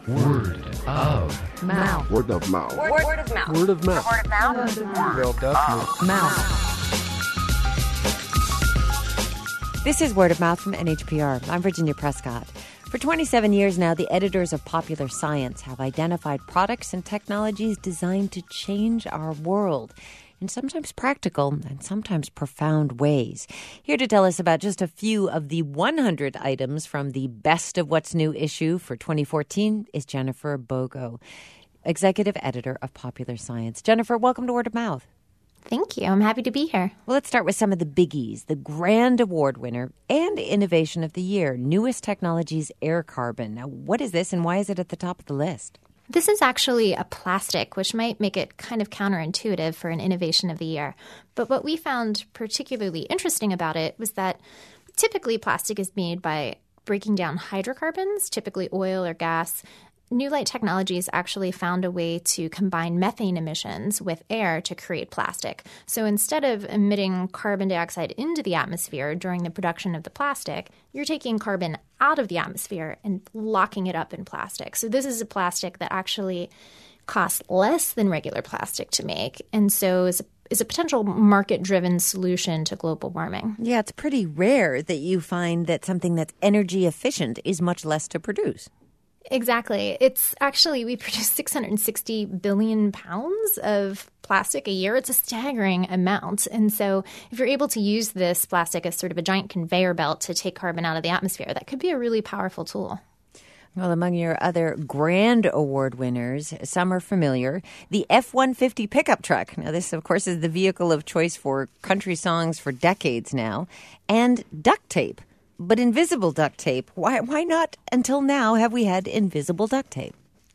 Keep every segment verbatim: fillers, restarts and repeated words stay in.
Word of mouth. Word of mouth. Word, word of mouth. Word of mouth. Word of mouth. Word of mouth. This is Word of Mouth from N H P R. I'm Virginia Prescott. For twenty-seven years now, the editors of Popular Science have identified products and technologies designed to change our world in sometimes practical and sometimes profound ways. Here to tell us about just a few of the one hundred items from the Best of What's New issue for twenty fourteen is Jennifer Bogo, executive editor of Popular Science. Jennifer, welcome to Word of Mouth. Thank you. I'm happy to be here. Well, let's start with some of the biggies. The Grand Award winner and Innovation of the Year, Newest Technologies Air Carbon. Now, what is this and why is it at the top of the list? This is actually a plastic, which might make it kind of counterintuitive for an Innovation of the Year. But what we found particularly interesting about it was that typically plastic is made by breaking down hydrocarbons, typically oil or gas. New Light Technologies actually found a way to combine methane emissions with air to create plastic. So instead of emitting carbon dioxide into the atmosphere during the production of the plastic, you're taking carbon out of the atmosphere and locking it up in plastic. So this is a plastic that actually costs less than regular plastic to make, and so is a is a potential market-driven solution to global warming. Yeah, it's pretty rare that you find that something that's energy efficient is much less to produce. Exactly. It's actually, we produce six hundred sixty billion pounds of plastic a year. It's a staggering amount. And so if you're able to use this plastic as sort of a giant conveyor belt to take carbon out of the atmosphere, that could be a really powerful tool. Well, among your other Grand Award winners, some are familiar. The F one fifty pickup truck. Now, this, of course, is the vehicle of choice for country songs for decades now. And duct tape. But invisible duct tape, why why not until now have we had invisible duct tape?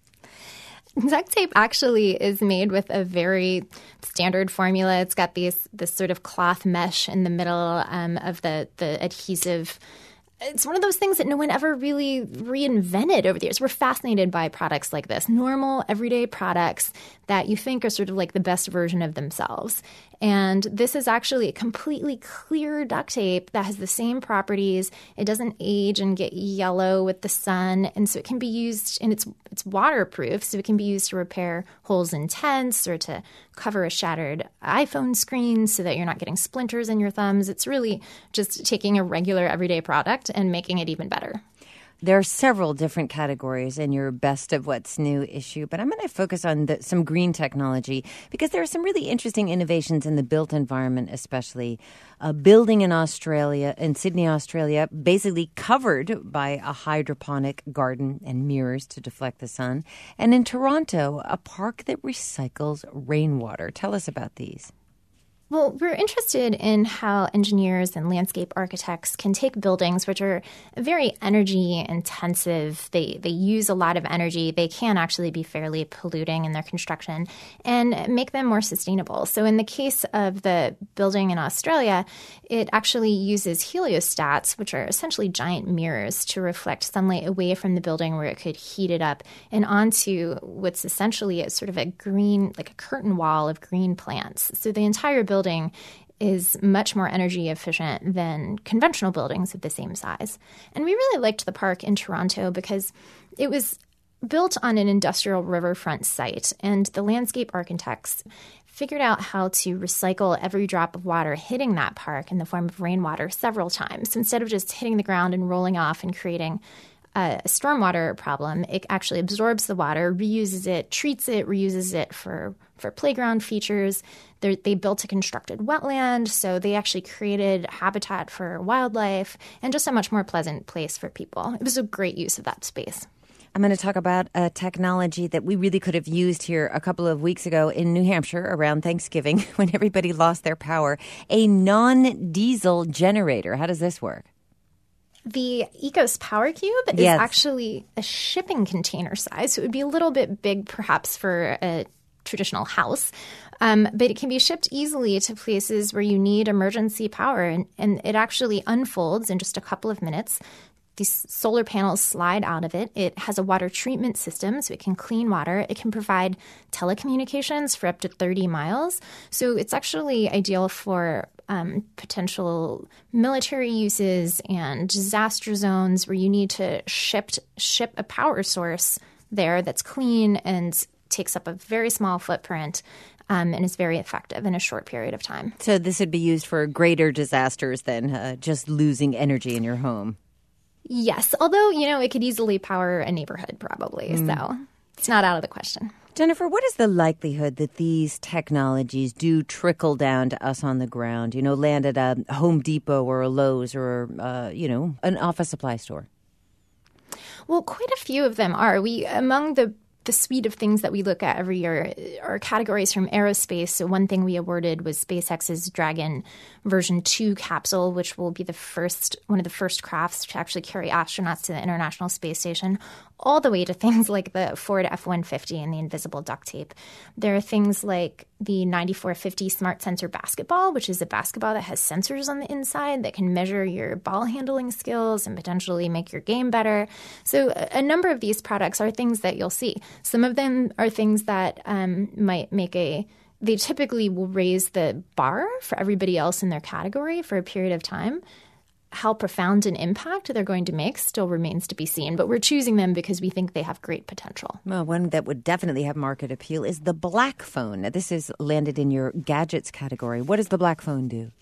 Duct tape actually is made with a very standard formula. It's got these this sort of cloth mesh in the middle um, of the, the adhesive. It's one of those things that no one ever really reinvented over the years. We're fascinated by products like this, normal, everyday products that you think are sort of like the best version of themselves. And this is actually a completely clear duct tape that has the same properties. It doesn't age and get yellow with the sun. And so it can be used, and it's it's waterproof, so it can be used to repair holes in tents or to cover a shattered iPhone screen so that you're not getting splinters in your thumbs. It's really just taking a regular everyday product and making it even better. There are several different categories in your Best of What's New issue, but I'm going to focus on the, some green technology because there are some really interesting innovations in the built environment, especially a building in Australia, in Sydney, Australia, basically covered by a hydroponic garden and mirrors to deflect the sun. And in Toronto, a park that recycles rainwater. Tell us about these. Well, we're interested in how engineers and landscape architects can take buildings which are very energy intensive. They they use a lot of energy. They can actually be fairly polluting in their construction and make them more sustainable. So in the case of the building in Australia, it actually uses heliostats, which are essentially giant mirrors, to reflect sunlight away from the building where it could heat it up and onto what's essentially a sort of a green, like a curtain wall of green plants. So the entire building building is much more energy efficient than conventional buildings of the same size. And we really liked the park in Toronto because it was built on an industrial riverfront site, and the landscape architects figured out how to recycle every drop of water hitting that park in the form of rainwater several times. So instead of just hitting the ground and rolling off and creating a stormwater problem, it actually absorbs the water, reuses it, treats it, reuses it for, for playground features. They're, they built a constructed wetland, so they actually created habitat for wildlife and just a much more pleasant place for people. It was a great use of that space. I'm going to talk about a technology that we really could have used here a couple of weeks ago in New Hampshire around Thanksgiving when everybody lost their power. A non-diesel generator. How does this work? The Ecos Power Cube is yes. actually a shipping container size, so it would be a little bit big perhaps for a traditional house, um, but it can be shipped easily to places where you need emergency power, and, and it actually unfolds in just a couple of minutes. These solar panels slide out of it. It has a water treatment system, so it can clean water. It can provide telecommunications for up to thirty miles. So it's actually ideal for um, potential military uses and disaster zones where you need to ship, ship a power source there that's clean and takes up a very small footprint um, and is very effective in a short period of time. So this would be used for greater disasters than uh, just losing energy in your home. Yes, although, you know, it could easily power a neighborhood probably, mm. so it's not out of the question. Jennifer, what is the likelihood that these technologies do trickle down to us on the ground, you know, land at a Home Depot or a Lowe's or, uh, you know, an office supply store? Well, quite a few of them are. We among the the suite of things that we look at every year are categories from aerospace. So one thing we awarded was SpaceX's Dragon version two capsule, which will be the first one of the first crafts to actually carry astronauts to the International Space Station, all the way to things like the Ford F one fifty and the invisible duct tape. There are things like the ninety-four fifty Smart Sensor basketball, which is a basketball that has sensors on the inside that can measure your ball handling skills and potentially make your game better. So a number of these products are things that you'll see. Some of them are things that um, might make a they typically will raise the bar for everybody else in their category for a period of time. How profound an impact they're going to make still remains to be seen, but we're choosing them because we think they have great potential. Well, one that would definitely have market appeal is the Black Phone. Now, this is landed in your gadgets category. What does the Black Phone do?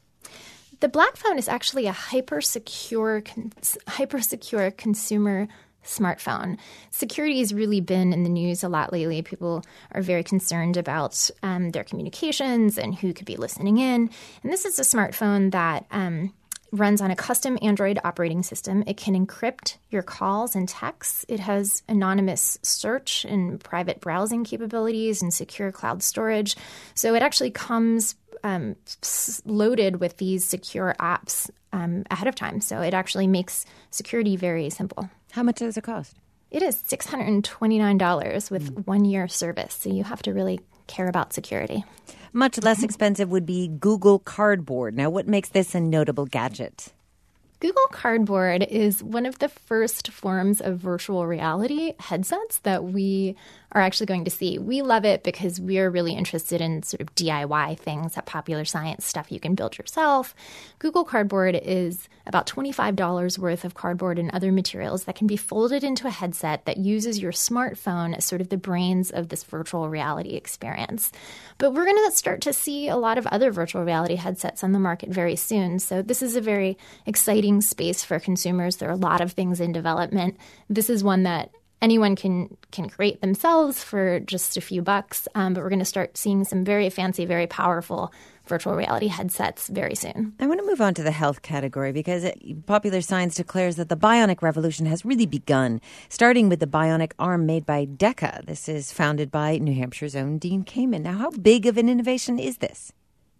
The Black Phone is actually a hyper-secure, hyper-secure consumer smartphone. Security has really been in the news a lot lately. People are very concerned about um, their communications and who could be listening in. And this is a smartphone that um, runs on a custom Android operating system. It can encrypt your calls and texts. It has anonymous search and private browsing capabilities and secure cloud storage. So it actually comes um, loaded with these secure apps um, ahead of time. So it actually makes security very simple. How much does it cost? It is six hundred twenty-nine dollars with mm. one year service. So you have to really care about security. Much less expensive would be Google Cardboard. Now, what makes this a notable gadget? Google Cardboard is one of the first forms of virtual reality headsets that we are actually going to see. We love it because we are really interested in sort of D I Y things, that popular science stuff you can build yourself. Google Cardboard is about twenty-five dollars worth of cardboard and other materials that can be folded into a headset that uses your smartphone as sort of the brains of this virtual reality experience. But we're going to start to see a lot of other virtual reality headsets on the market very soon. So this is a very exciting space for consumers. There are a lot of things in development. This is one that anyone can can create themselves for just a few bucks, um, but we're going to start seeing some very fancy, very powerful virtual reality headsets very soon. I want to move on to the health category because it, Popular Science declares that the bionic revolution has really begun, starting with the bionic arm made by DECA. This is founded by New Hampshire's own Dean Kamen. Now, how big of an innovation is this?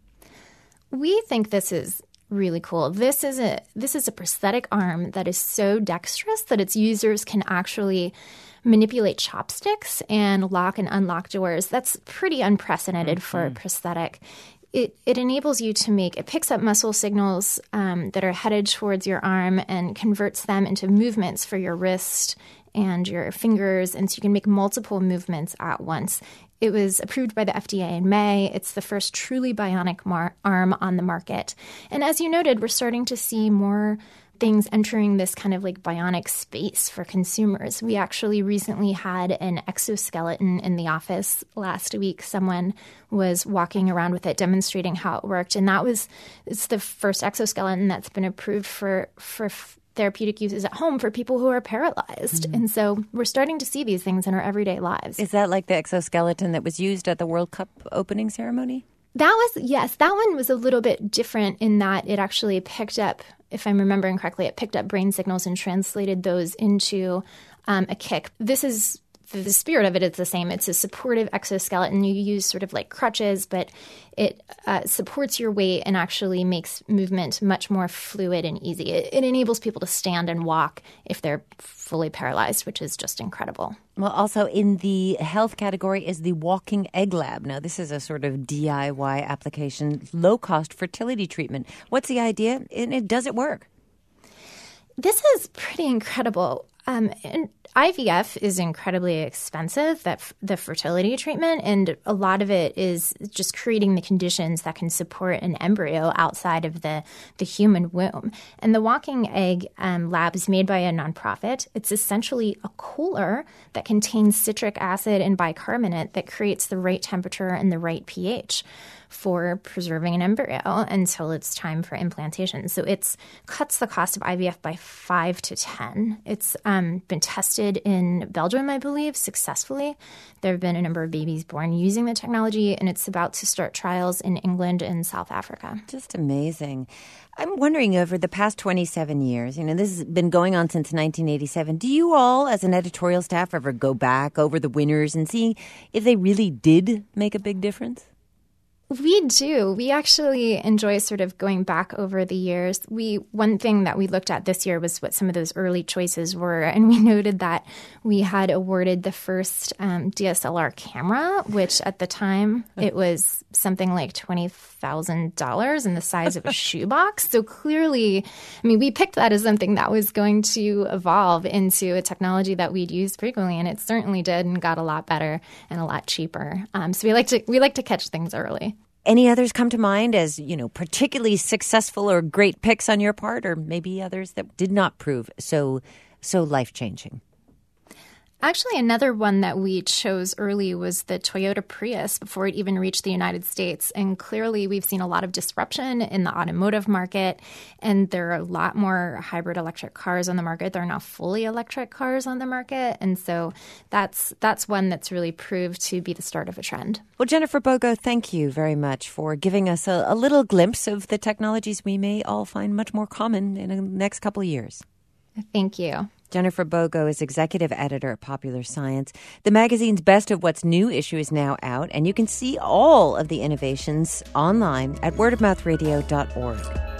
We think this is really cool. This is a this is a prosthetic arm that is so dexterous that its users can actually manipulate chopsticks and lock and unlock doors. That's pretty unprecedented mm-hmm. for a prosthetic. It it enables you to make, it picks up muscle signals um, that are headed towards your arm and converts them into movements for your wrist and your fingers, and so you can make multiple movements at once. It was approved by the F D A in May. It's the first truly bionic mar- arm on the market. And as you noted, we're starting to see more things entering this kind of like bionic space for consumers. We actually recently had an exoskeleton in the office last week. Someone was walking around with it, demonstrating how it worked. And that was, it's the first exoskeleton that's been approved for, for therapeutic uses at home for people who are paralyzed. Mm-hmm. And so we're starting to see these things in our everyday lives. Is that like the exoskeleton that was used at the World Cup opening ceremony? That was, yes, that one was a little bit different in that it actually picked up, if I'm remembering correctly, it picked up brain signals and translated those into um, a kick. This is, the spirit of it is the same. It's a supportive exoskeleton. You use sort of like crutches, but it uh, supports your weight and actually makes movement much more fluid and easy. It, it enables people to stand and walk if they're fully paralyzed, which is just incredible. Well, also in the health category is the Walking Egg Lab. Now, this is a sort of D I Y application, low-cost fertility treatment. What's the idea? And it, does it work? This is pretty incredible. Um, and I V F is incredibly expensive, that f- the fertility treatment, and a lot of it is just creating the conditions that can support an embryo outside of the, the human womb. And the Walking Egg um, lab is made by a nonprofit. It's essentially a cooler that contains citric acid and bicarbonate that creates the right temperature and the right pH for preserving an embryo until it's time for implantation. So it cuts the cost of I V F by five to ten. It's um, been tested in Belgium, I believe, successfully. There have been a number of babies born using the technology, and it's about to start trials in England and South Africa. Just amazing. I'm wondering, over the past twenty-seven years, you know, this has been going on since nineteen eighty-seven. Do you all, as an editorial staff, ever go back over the winners and see if they really did make a big difference? We do. We actually enjoy sort of going back over the years. We one thing that we looked at this year was what some of those early choices were, and we noted that we had awarded the first um, D S L R camera, which at the time it was something like twenty thousand dollars and the size of a shoebox. So clearly, I mean, we picked that as something that was going to evolve into a technology that we'd use frequently, and it certainly did, and got a lot better and a lot cheaper. Um, so we like to we like to catch things early. Any others come to mind as, you know, particularly successful or great picks on your part, or maybe others that did not prove so so life-changing? Actually, another one that we chose early was the Toyota Prius before it even reached the United States. And clearly, we've seen a lot of disruption in the automotive market, and there are a lot more hybrid electric cars on the market. There are now fully electric cars on the market. And so that's that's one that's really proved to be the start of a trend. Well, Jennifer Bogo, thank you very much for giving us a, a little glimpse of the technologies we may all find much more common in the next couple of years. Thank you. Jennifer Bogo is executive editor at Popular Science. The magazine's Best of What's New issue is now out, and you can see all of the innovations online at word of mouth radio dot org.